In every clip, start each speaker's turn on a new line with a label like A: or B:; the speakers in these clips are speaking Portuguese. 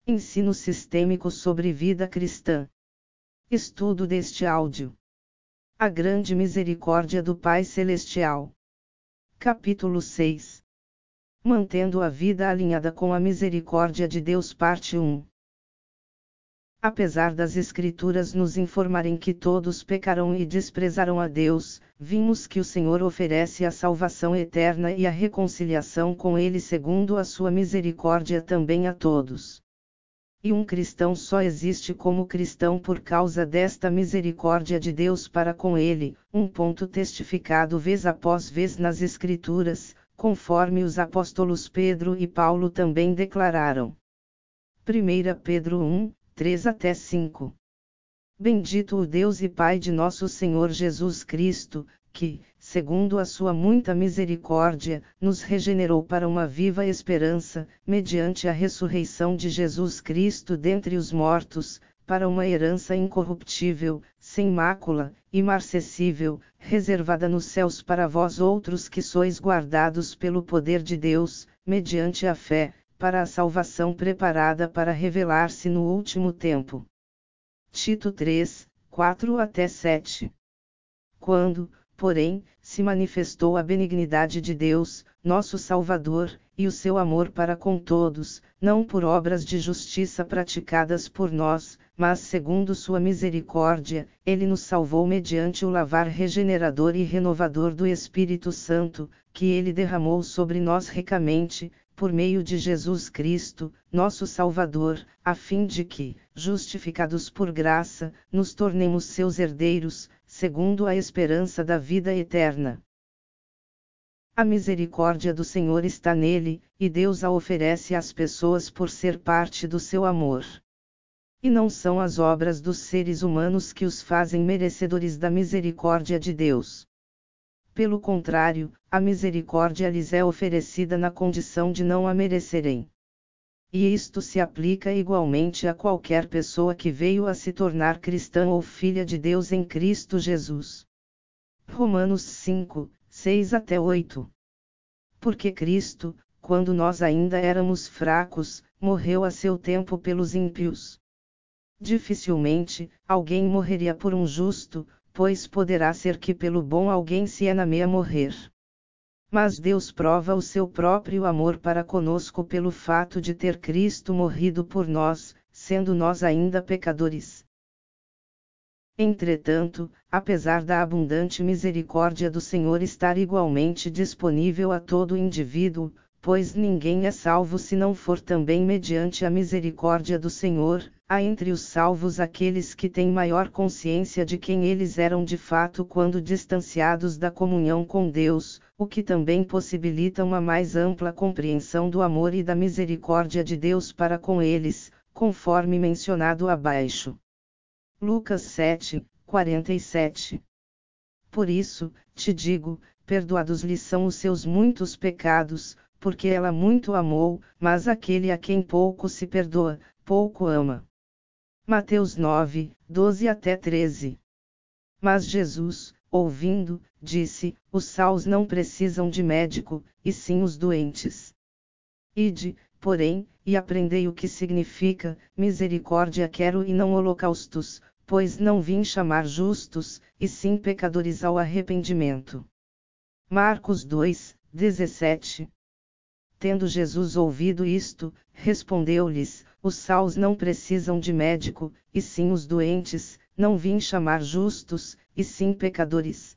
A: Ensino sistêmico sobre vida cristã. Estudo deste áudio. A grande misericórdia do Pai Celestial. Capítulo 6. Mantendo a vida alinhada com a misericórdia de Deus, parte 1. Apesar das Escrituras nos informarem que todos pecaram e desprezaram a Deus, vimos que o Senhor oferece a salvação eterna e a reconciliação com Ele segundo a sua misericórdia também a todos. E um cristão só existe como cristão por causa desta misericórdia de Deus para com ele, um ponto testificado vez após vez nas Escrituras, conforme os apóstolos Pedro e Paulo também declararam. 1 Pedro 1, 3-5. Bendito o Deus e Pai de nosso Senhor Jesus Cristo, que, segundo a sua muita misericórdia, nos regenerou para uma viva esperança, mediante a ressurreição de Jesus Cristo dentre os mortos, para uma herança incorruptível, sem mácula, imarcessível, reservada nos céus para vós outros que sois guardados pelo poder de Deus, mediante a fé, para a salvação preparada para revelar-se no último tempo. Tito 3, 4-7. Quando, porém, se manifestou a benignidade de Deus, nosso Salvador, e o seu amor para com todos, não por obras de justiça praticadas por nós, mas segundo sua misericórdia, ele nos salvou mediante o lavar regenerador e renovador do Espírito Santo, que ele derramou sobre nós ricamente, por meio de Jesus Cristo, nosso Salvador, a fim de que, justificados por graça, nos tornemos seus herdeiros, segundo a esperança da vida eterna. A misericórdia do Senhor está nele, e Deus a oferece às pessoas por ser parte do seu amor. E não são as obras dos seres humanos que os fazem merecedores da misericórdia de Deus. Pelo contrário, a misericórdia lhes é oferecida na condição de não a merecerem. E isto se aplica igualmente a qualquer pessoa que veio a se tornar cristã ou filha de Deus em Cristo Jesus. Romanos 5, 6-8. Porque Cristo, quando nós ainda éramos fracos, morreu a seu tempo pelos ímpios. Dificilmente, alguém morreria por um justo, pois poderá ser que pelo bom alguém se ename a morrer. Mas Deus prova o seu próprio amor para conosco pelo fato de ter Cristo morrido por nós, sendo nós ainda pecadores. Entretanto, apesar da abundante misericórdia do Senhor estar igualmente disponível a todo indivíduo, pois ninguém é salvo se não for também mediante a misericórdia do Senhor, há entre os salvos aqueles que têm maior consciência de quem eles eram de fato quando distanciados da comunhão com Deus, o que também possibilita uma mais ampla compreensão do amor e da misericórdia de Deus para com eles, conforme mencionado abaixo. Lucas 7, 47. Por isso, te digo, perdoados-lhes são os seus muitos pecados, porque ela muito amou, mas aquele a quem pouco se perdoa, pouco ama. Mateus 9, 12-13. Mas Jesus, ouvindo, disse: os sãos não precisam de médico, e sim os doentes. Ide, porém, e aprendei o que significa: misericórdia quero e não holocaustos, pois não vim chamar justos, e sim pecadores ao arrependimento. Marcos 2, 17. Tendo Jesus ouvido isto, respondeu-lhes: os sãos não precisam de médico, e sim os doentes, não vim chamar justos, e sim pecadores.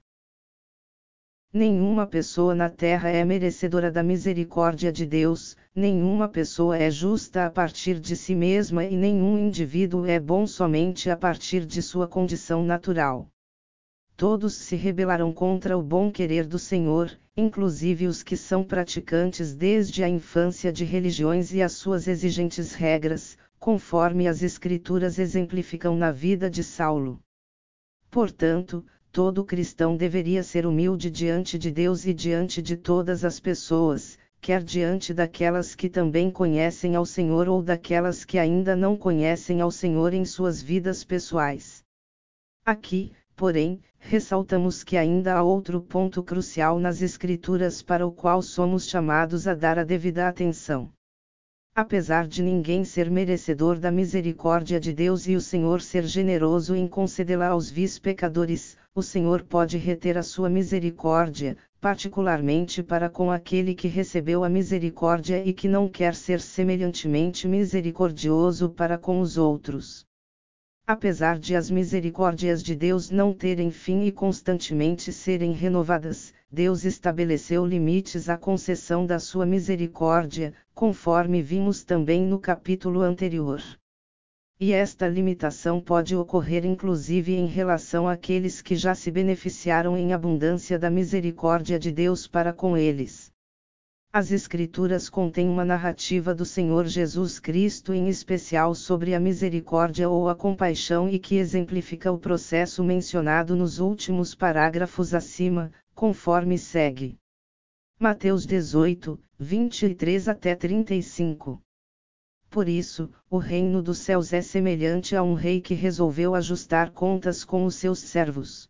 A: Nenhuma pessoa na terra é merecedora da misericórdia de Deus, nenhuma pessoa é justa a partir de si mesma e nenhum indivíduo é bom somente a partir de sua condição natural. Todos se rebelaram contra o bom querer do Senhor, inclusive os que são praticantes desde a infância de religiões e as suas exigentes regras, conforme as Escrituras exemplificam na vida de Saulo. Portanto, todo cristão deveria ser humilde diante de Deus e diante de todas as pessoas, quer diante daquelas que também conhecem ao Senhor ou daquelas que ainda não conhecem ao Senhor em suas vidas pessoais. Aqui, porém, ressaltamos que ainda há outro ponto crucial nas Escrituras para o qual somos chamados a dar a devida atenção. Apesar de ninguém ser merecedor da misericórdia de Deus e o Senhor ser generoso em concedê-la aos vis pecadores, o Senhor pode reter a sua misericórdia, particularmente para com aquele que recebeu a misericórdia e que não quer ser semelhantemente misericordioso para com os outros. Apesar de as misericórdias de Deus não terem fim e constantemente serem renovadas, Deus estabeleceu limites à concessão da sua misericórdia, conforme vimos também no capítulo anterior. E esta limitação pode ocorrer inclusive em relação àqueles que já se beneficiaram em abundância da misericórdia de Deus para com eles. As Escrituras contêm uma narrativa do Senhor Jesus Cristo em especial sobre a misericórdia ou a compaixão e que exemplifica o processo mencionado nos últimos parágrafos acima, conforme segue. Mateus 18, 23 até 35. Por isso, o reino dos céus é semelhante a um rei que resolveu ajustar contas com os seus servos.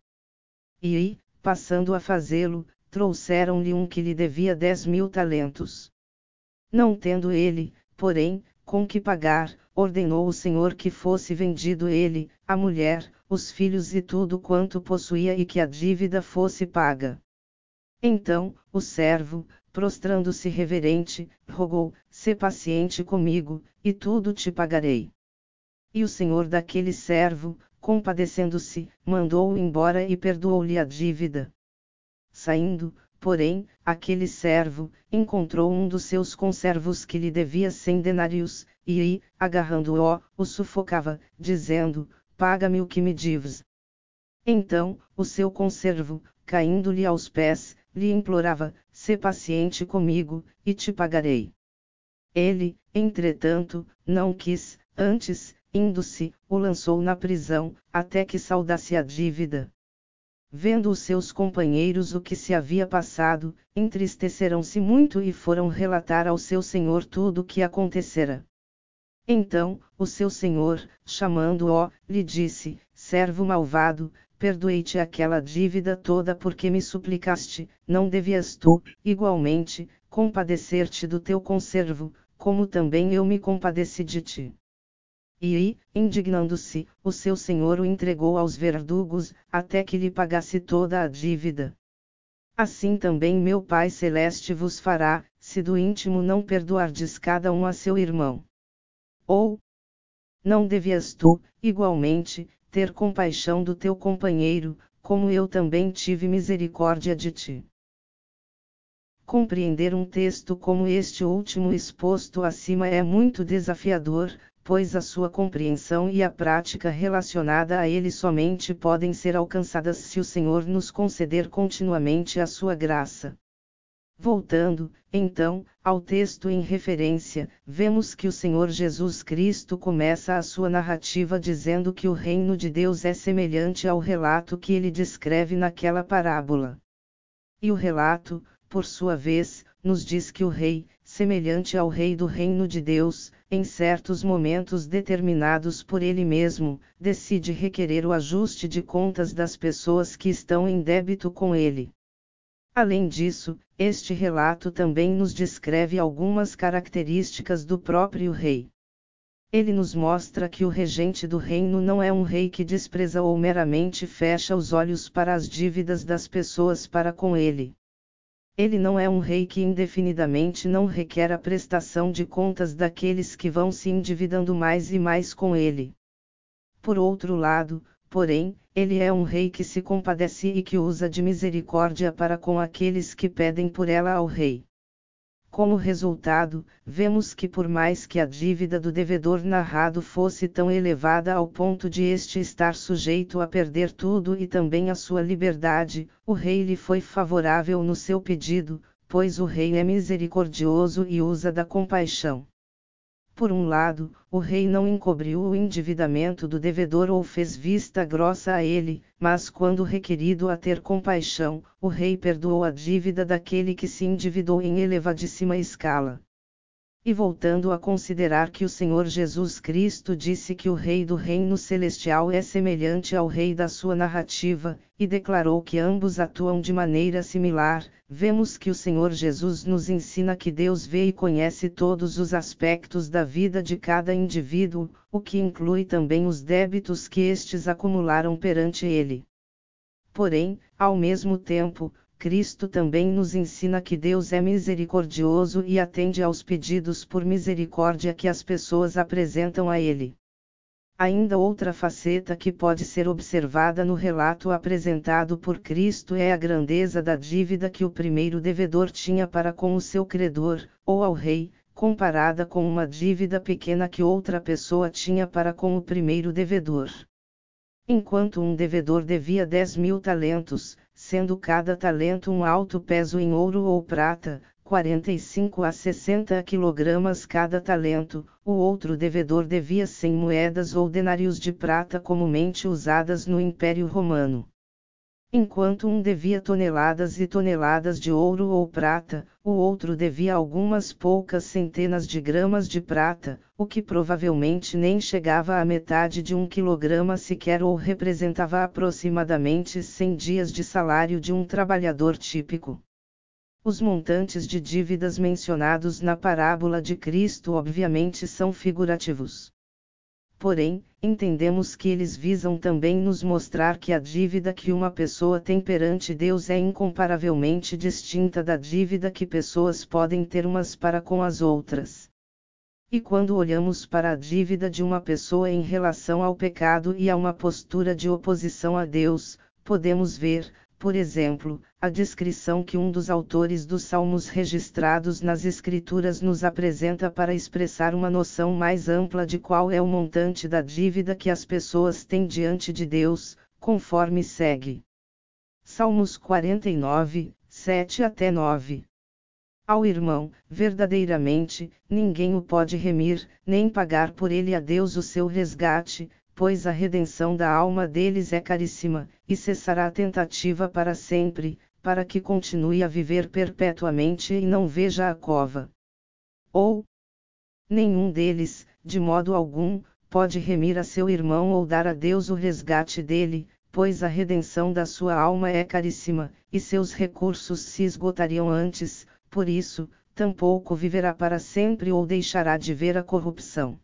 A: E, passando a fazê-lo, trouxeram-lhe um que lhe devia 10.000 talentos. Não tendo ele, porém, com que pagar, ordenou o Senhor que fosse vendido ele, a mulher, os filhos e tudo quanto possuía e que a dívida fosse paga. Então, o servo, prostrando-se reverente, rogou: "Sê paciente comigo, e tudo te pagarei." E o senhor daquele servo, compadecendo-se, mandou-o embora e perdoou-lhe a dívida. Saindo, porém, aquele servo, encontrou um dos seus conservos que lhe devia 100 denários, e, agarrando-o, o sufocava, dizendo: "Paga-me o que me deves." Então, o seu conservo, caindo-lhe aos pés, lhe implorava: "Sê paciente comigo, e te pagarei." Ele, entretanto, não quis, antes, indo-se, o lançou na prisão, até que saldasse a dívida. Vendo os seus companheiros o que se havia passado, entristeceram-se muito e foram relatar ao seu senhor tudo o que acontecera. Então, o seu senhor, chamando-o, lhe disse: "Servo malvado, perdoei-te aquela dívida toda porque me suplicaste, não devias tu, igualmente, compadecer-te do teu conservo, como também eu me compadeci de ti?" E, indignando-se, o seu senhor o entregou aos verdugos, até que lhe pagasse toda a dívida. Assim também meu Pai Celeste vos fará, se do íntimo não perdoardes cada um a seu irmão. Ou, não devias tu, igualmente, ter compaixão do teu companheiro, como eu também tive misericórdia de ti? Compreender um texto como este último exposto acima é muito desafiador, pois a sua compreensão e a prática relacionada a ele somente podem ser alcançadas se o Senhor nos conceder continuamente a sua graça. Voltando, então, ao texto em referência, vemos que o Senhor Jesus Cristo começa a sua narrativa dizendo que o reino de Deus é semelhante ao relato que ele descreve naquela parábola. E o relato, por sua vez, nos diz que o rei, semelhante ao rei do reino de Deus, em certos momentos determinados por ele mesmo, decide requerer o ajuste de contas das pessoas que estão em débito com ele. Além disso, este relato também nos descreve algumas características do próprio rei. Ele nos mostra que o regente do reino não é um rei que despreza ou meramente fecha os olhos para as dívidas das pessoas para com ele. Ele não é um rei que indefinidamente não requer a prestação de contas daqueles que vão se endividando mais e mais com ele. Por outro lado, porém, ele é um rei que se compadece e que usa de misericórdia para com aqueles que pedem por ela ao rei. Como resultado, vemos que por mais que a dívida do devedor narrado fosse tão elevada ao ponto de este estar sujeito a perder tudo e também a sua liberdade, o rei lhe foi favorável no seu pedido, pois o rei é misericordioso e usa da compaixão. Por um lado, o rei não encobriu o endividamento do devedor ou fez vista grossa a ele, mas quando requerido a ter compaixão, o rei perdoou a dívida daquele que se endividou em elevadíssima escala. E voltando a considerar que o Senhor Jesus Cristo disse que o Rei do Reino Celestial é semelhante ao Rei da sua narrativa, e declarou que ambos atuam de maneira similar, vemos que o Senhor Jesus nos ensina que Deus vê e conhece todos os aspectos da vida de cada indivíduo, o que inclui também os débitos que estes acumularam perante Ele. Porém, ao mesmo tempo, Cristo também nos ensina que Deus é misericordioso e atende aos pedidos por misericórdia que as pessoas apresentam a Ele. Ainda outra faceta que pode ser observada no relato apresentado por Cristo é a grandeza da dívida que o primeiro devedor tinha para com o seu credor, ou ao rei, comparada com uma dívida pequena que outra pessoa tinha para com o primeiro devedor. Enquanto um devedor devia 10.000 talentos, sendo cada talento um alto peso em ouro ou prata, 45 a 60 quilogramas cada talento, o outro devedor devia 100 moedas ou denários de prata comumente usadas no Império Romano. Enquanto um devia toneladas e toneladas de ouro ou prata, o outro devia algumas poucas centenas de gramas de prata, o que provavelmente nem chegava à metade de 1 quilograma sequer ou representava aproximadamente 100 dias de salário de um trabalhador típico. Os montantes de dívidas mencionados na parábola de Cristo obviamente são figurativos. Porém, entendemos que eles visam também nos mostrar que a dívida que uma pessoa tem perante Deus é incomparavelmente distinta da dívida que pessoas podem ter umas para com as outras. E quando olhamos para a dívida de uma pessoa em relação ao pecado e a uma postura de oposição a Deus, podemos ver, por exemplo, a descrição que um dos autores dos Salmos registrados nas Escrituras nos apresenta para expressar uma noção mais ampla de qual é o montante da dívida que as pessoas têm diante de Deus, conforme segue. Salmos 49, 7 até 9. Ao irmão, verdadeiramente, ninguém o pode remir, nem pagar por ele a Deus o seu resgate, pois a redenção da alma deles é caríssima, e cessará a tentativa para sempre, para que continue a viver perpetuamente e não veja a cova. Ou, nenhum deles, de modo algum, pode remir a seu irmão ou dar a Deus o resgate dele, pois a redenção da sua alma é caríssima, e seus recursos se esgotariam antes, por isso, tampouco viverá para sempre ou deixará de ver a corrupção.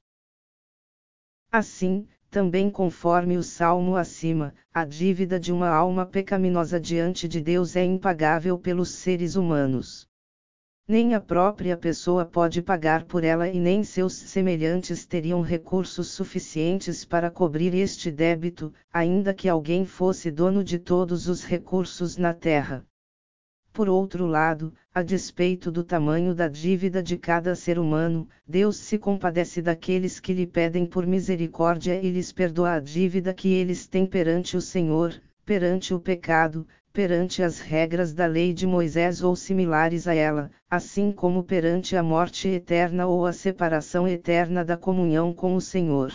A: Assim, também conforme o salmo acima, a dívida de uma alma pecaminosa diante de Deus é impagável pelos seres humanos. Nem a própria pessoa pode pagar por ela e nem seus semelhantes teriam recursos suficientes para cobrir este débito, ainda que alguém fosse dono de todos os recursos na terra. Por outro lado, a despeito do tamanho da dívida de cada ser humano, Deus se compadece daqueles que lhe pedem por misericórdia e lhes perdoa a dívida que eles têm perante o Senhor, perante o pecado, perante as regras da lei de Moisés ou similares a ela, assim como perante a morte eterna ou a separação eterna da comunhão com o Senhor.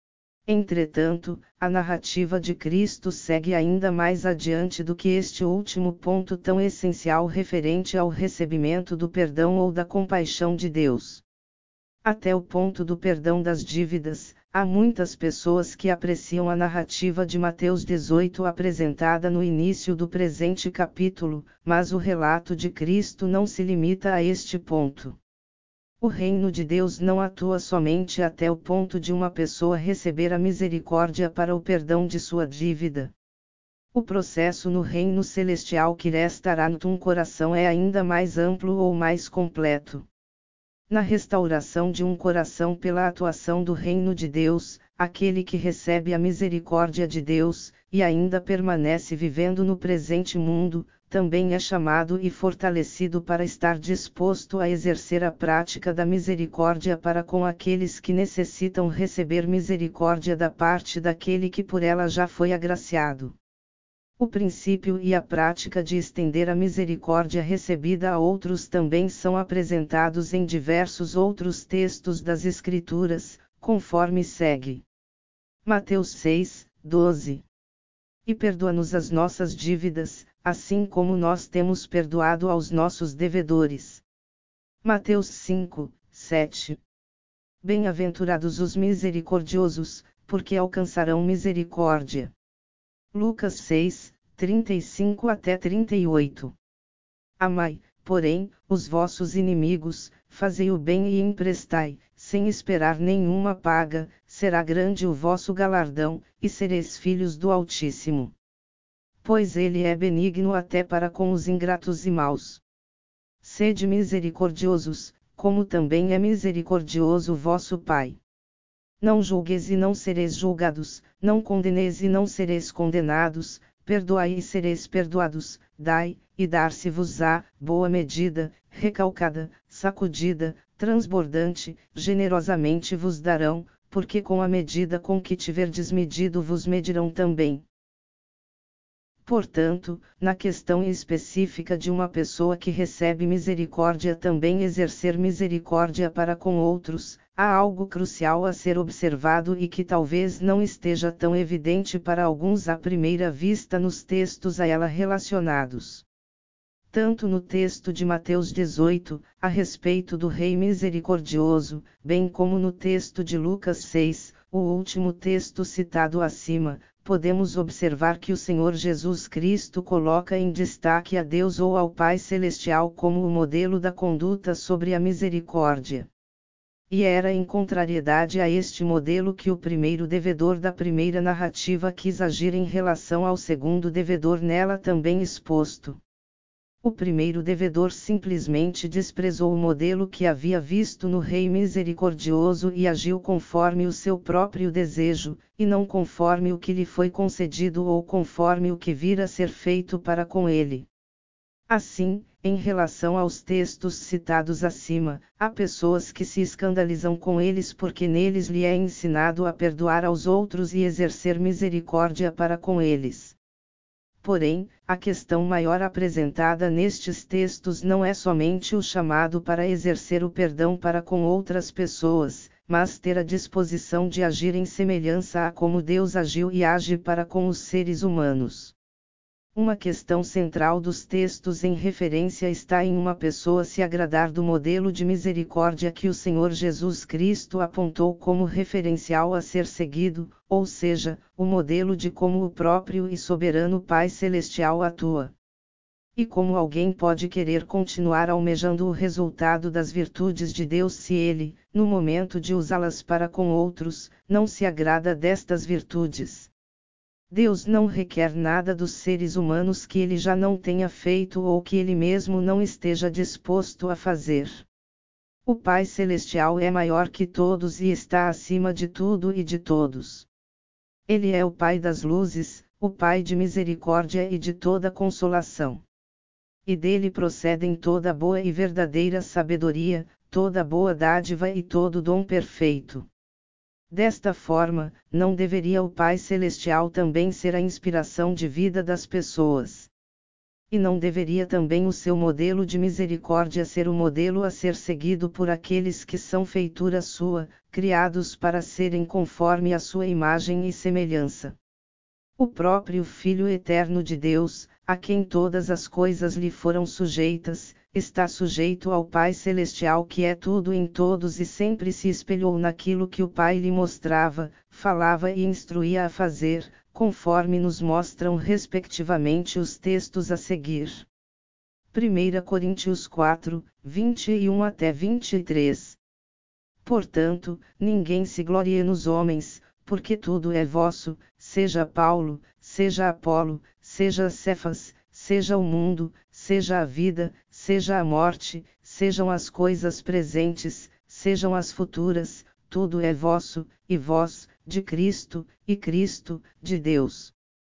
A: Entretanto, a narrativa de Cristo segue ainda mais adiante do que este último ponto tão essencial referente ao recebimento do perdão ou da compaixão de Deus. Até o ponto do perdão das dívidas, há muitas pessoas que apreciam a narrativa de Mateus 18 apresentada no início do presente capítulo, mas o relato de Cristo não se limita a este ponto. O reino de Deus não atua somente até o ponto de uma pessoa receber a misericórdia para o perdão de sua dívida. O processo no reino celestial que restará no coração é ainda mais amplo ou mais completo. Na restauração de um coração pela atuação do reino de Deus, aquele que recebe a misericórdia de Deus, e ainda permanece vivendo no presente mundo, também é chamado e fortalecido para estar disposto a exercer a prática da misericórdia para com aqueles que necessitam receber misericórdia da parte daquele que por ela já foi agraciado. O princípio e a prática de estender a misericórdia recebida a outros também são apresentados em diversos outros textos das Escrituras, conforme segue. Mateus 6, 12. E perdoa-nos as nossas dívidas, assim como nós temos perdoado aos nossos devedores. Mateus 5, 7. Bem-aventurados os misericordiosos, porque alcançarão misericórdia. Lucas 6, 35 até 38. Amai, porém, os vossos inimigos, fazei o bem e emprestai, sem esperar nenhuma paga, será grande o vosso galardão, e sereis filhos do Altíssimo. Pois ele é benigno até para com os ingratos e maus. Sede misericordiosos, como também é misericordioso vosso Pai. Não julgueis e não sereis julgados, não condeneis e não sereis condenados, perdoai e sereis perdoados, dai, e dar-se-vos-á, boa medida, recalcada, sacudida, transbordante, generosamente vos darão, porque com a medida com que tiverdes medido vos medirão também. Portanto, na questão específica de uma pessoa que recebe misericórdia também exercer misericórdia para com outros, há algo crucial a ser observado e que talvez não esteja tão evidente para alguns à primeira vista nos textos a ela relacionados. Tanto no texto de Mateus 18, a respeito do Rei Misericordioso, bem como no texto de Lucas 6, o último texto citado acima, podemos observar que o Senhor Jesus Cristo coloca em destaque a Deus ou ao Pai Celestial como o modelo da conduta sobre a misericórdia. E era em contrariedade a este modelo que o primeiro devedor da primeira narrativa quis agir em relação ao segundo devedor nela também exposto. O primeiro devedor simplesmente desprezou o modelo que havia visto no Rei Misericordioso e agiu conforme o seu próprio desejo, e não conforme o que lhe foi concedido ou conforme o que vira a ser feito para com ele. Assim, em relação aos textos citados acima, há pessoas que se escandalizam com eles porque neles lhe é ensinado a perdoar aos outros e exercer misericórdia para com eles. Porém, a questão maior apresentada nestes textos não é somente o chamado para exercer o perdão para com outras pessoas, mas ter a disposição de agir em semelhança a como Deus agiu e age para com os seres humanos. Uma questão central dos textos em referência está em uma pessoa se agradar do modelo de misericórdia que o Senhor Jesus Cristo apontou como referencial a ser seguido, ou seja, o modelo de como o próprio e soberano Pai Celestial atua. E como alguém pode querer continuar almejando o resultado das virtudes de Deus se ele, no momento de usá-las para com outros, não se agrada destas virtudes? Deus não requer nada dos seres humanos que ele já não tenha feito ou que ele mesmo não esteja disposto a fazer. O Pai Celestial é maior que todos e está acima de tudo e de todos. Ele é o Pai das luzes, o Pai de misericórdia e de toda consolação. E dele procedem toda boa e verdadeira sabedoria, toda boa dádiva e todo dom perfeito. Desta forma, não deveria o Pai Celestial também ser a inspiração de vida das pessoas? E não deveria também o seu modelo de misericórdia ser o modelo a ser seguido por aqueles que são feitura sua, criados para serem conforme a sua imagem e semelhança? O próprio Filho eterno de Deus, a quem todas as coisas lhe foram sujeitas, está sujeito ao Pai Celestial que é tudo em todos e sempre se espelhou naquilo que o Pai lhe mostrava, falava e instruía a fazer, conforme nos mostram respectivamente os textos a seguir. 1 Coríntios 4, 21 até 23. Portanto, ninguém se glorie nos homens, porque tudo é vosso, seja Paulo, seja Apolo, seja Cefas, seja o mundo, seja a vida, seja a morte, sejam as coisas presentes, sejam as futuras, tudo é vosso, e vós, de Cristo, e Cristo, de Deus.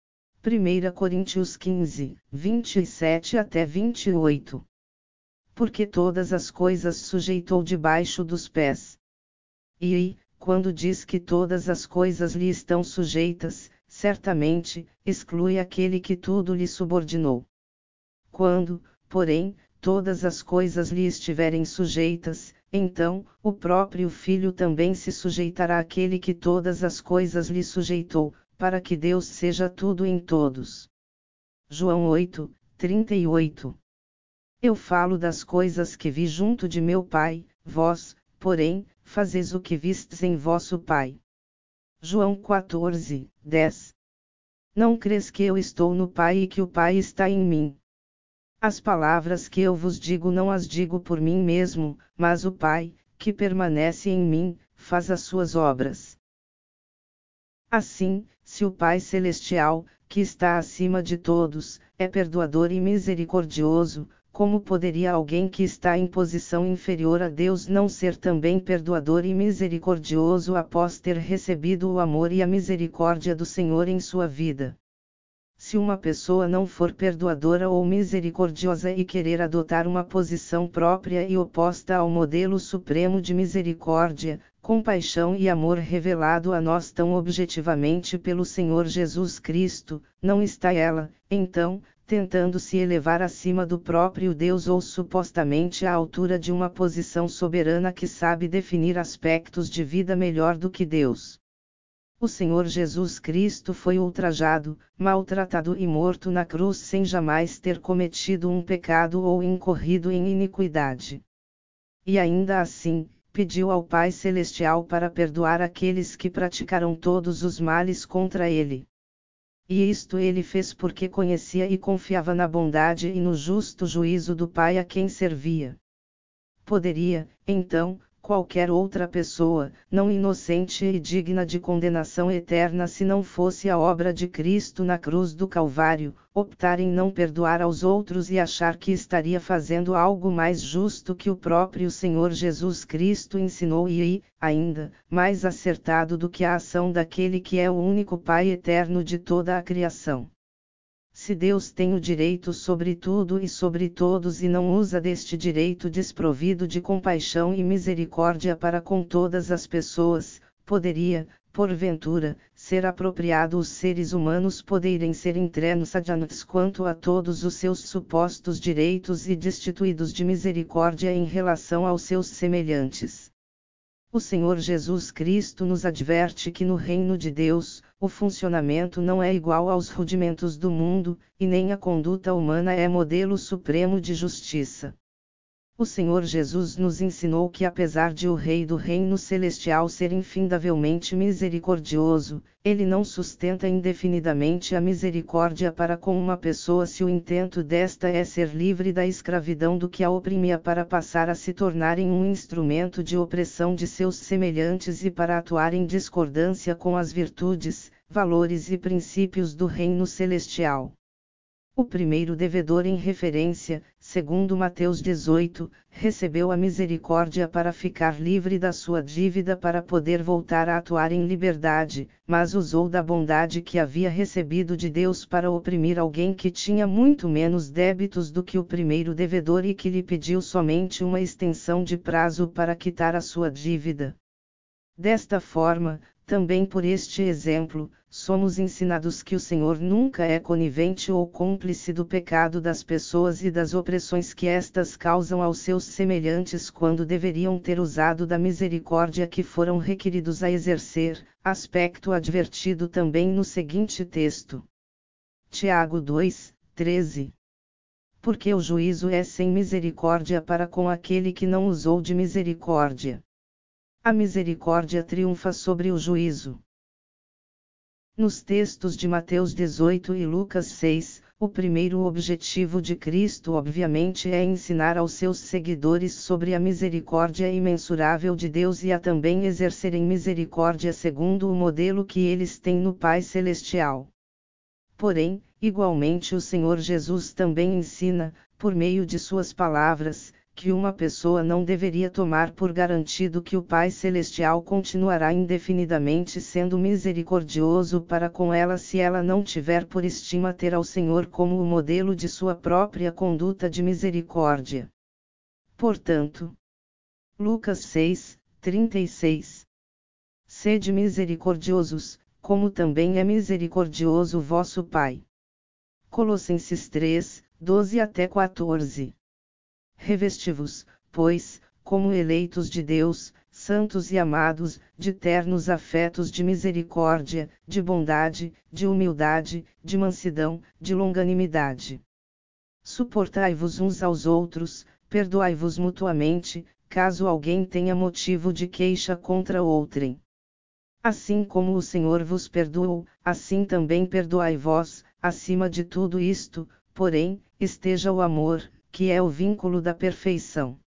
A: 1 Coríntios 15, 27 até 28. Porque todas as coisas sujeitou debaixo dos pés. E, quando diz que todas as coisas lhe estão sujeitas, certamente, exclui aquele que tudo lhe subordinou. Quando, porém, todas as coisas lhe estiverem sujeitas, então, o próprio Filho também se sujeitará àquele que todas as coisas lhe sujeitou, para que Deus seja tudo em todos. João 8, 38. Eu falo das coisas que vi junto de meu Pai, vós, porém, fazeis o que vistes em vosso pai. João 14, 10. Não crês que eu estou no Pai e que o Pai está em mim? As palavras que eu vos digo não as digo por mim mesmo, mas o Pai, que permanece em mim, faz as suas obras. Assim, se o Pai Celestial, que está acima de todos, é perdoador e misericordioso, como poderia alguém que está em posição inferior a Deus não ser também perdoador e misericordioso após ter recebido o amor e a misericórdia do Senhor em sua vida? Se uma pessoa não for perdoadora ou misericordiosa e querer adotar uma posição própria e oposta ao modelo supremo de misericórdia, compaixão e amor revelado a nós tão objetivamente pelo Senhor Jesus Cristo, não está ela, então, tentando se elevar acima do próprio Deus ou supostamente à altura de uma posição soberana que sabe definir aspectos de vida melhor do que Deus. O Senhor Jesus Cristo foi ultrajado, maltratado e morto na cruz sem jamais ter cometido um pecado ou incorrido em iniquidade. E ainda assim, pediu ao Pai Celestial para perdoar aqueles que praticaram todos os males contra ele. E isto ele fez porque conhecia e confiava na bondade e no justo juízo do Pai a quem servia. Poderia, então, qualquer outra pessoa, não inocente e digna de condenação eterna se não fosse a obra de Cristo na cruz do Calvário, optar em não perdoar aos outros e achar que estaria fazendo algo mais justo que o próprio Senhor Jesus Cristo ensinou e, ainda, mais acertado do que a ação daquele que é o único Pai eterno de toda a criação. Se Deus tem o direito sobre tudo e sobre todos e não usa deste direito desprovido de compaixão e misericórdia para com todas as pessoas, poderia, porventura, ser apropriado os seres humanos poderem ser intransigentes quanto a todos os seus supostos direitos e destituídos de misericórdia em relação aos seus semelhantes. O Senhor Jesus Cristo nos adverte que no reino de Deus, o funcionamento não é igual aos rudimentos do mundo, e nem a conduta humana é modelo supremo de justiça. O Senhor Jesus nos ensinou que apesar de o Rei do Reino Celestial ser infindavelmente misericordioso, ele não sustenta indefinidamente a misericórdia para com uma pessoa se o intento desta é ser livre da escravidão do que a oprimia para passar a se tornar em um instrumento de opressão de seus semelhantes e para atuar em discordância com as virtudes, valores e princípios do Reino Celestial. O primeiro devedor em referência, segundo Mateus 18, recebeu a misericórdia para ficar livre da sua dívida para poder voltar a atuar em liberdade, mas usou da bondade que havia recebido de Deus para oprimir alguém que tinha muito menos débitos do que o primeiro devedor e que lhe pediu somente uma extensão de prazo para quitar a sua dívida. Desta forma, também por este exemplo, somos ensinados que o Senhor nunca é conivente ou cúmplice do pecado das pessoas e das opressões que estas causam aos seus semelhantes quando deveriam ter usado da misericórdia que foram requeridos a exercer, aspecto advertido também no seguinte texto. Tiago 2, 13. Porque o juízo é sem misericórdia para com aquele que não usou de misericórdia. A misericórdia triunfa sobre o juízo. Nos textos de Mateus 18 e Lucas 6, o primeiro objetivo de Cristo obviamente é ensinar aos seus seguidores sobre a misericórdia imensurável de Deus e a também exercerem misericórdia segundo o modelo que eles têm no Pai Celestial. Porém, igualmente o Senhor Jesus também ensina, por meio de suas palavras, que uma pessoa não deveria tomar por garantido que o Pai Celestial continuará indefinidamente sendo misericordioso para com ela se ela não tiver por estima ter ao Senhor como o modelo de sua própria conduta de misericórdia. Portanto, Lucas 6, 36. Sede misericordiosos, como também é misericordioso vosso Pai. Colossenses 3, 12 até 14. Revesti-vos, pois, como eleitos de Deus, santos e amados, de ternos afetos de misericórdia, de bondade, de humildade, de mansidão, de longanimidade. Suportai-vos uns aos outros, perdoai-vos mutuamente, caso alguém tenha motivo de queixa contra outrem. Assim como o Senhor vos perdoou, assim também perdoai vós. Acima de tudo isto, porém, esteja o amor, que é o vínculo da perfeição.